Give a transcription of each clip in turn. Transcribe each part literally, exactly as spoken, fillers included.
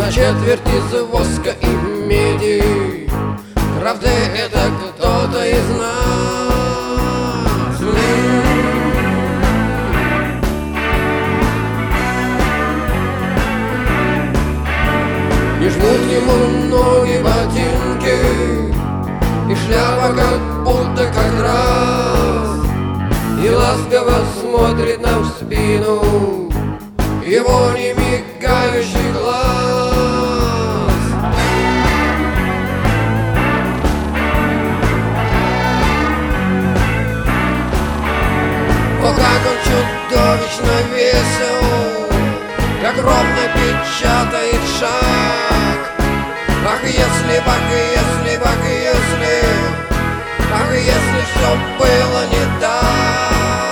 на четверть из воска и меди. Правда, это кто-то из нас. Не жмут ему ноги ботинки, и шляпа как будто как раз, и ласково смотрит нам в спину его не мигающий глаз. О, как он чудовищно весел, как ровно печатает шаг. Ах, если, ах, если, ах, если, ах, если все было не так.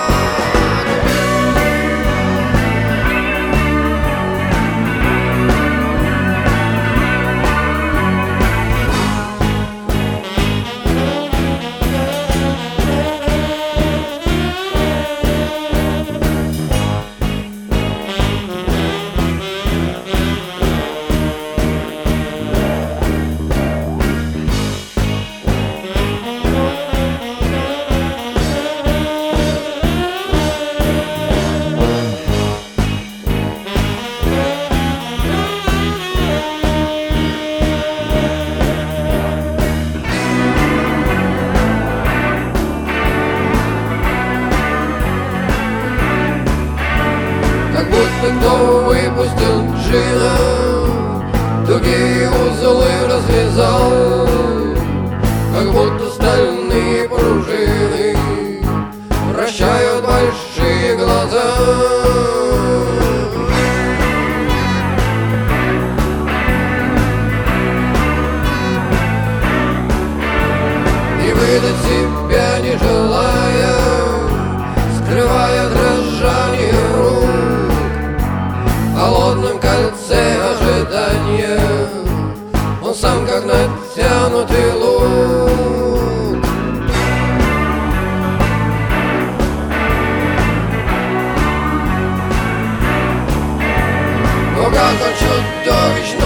Как будто кто выпустил джина, тугие узлы развязал, как будто стальные пружины вращают большие глаза. И выдать себя не желая, скрывая дрожание рук в холодном кольце ожидания, он сам как натянутый лук. О, как он чудовищно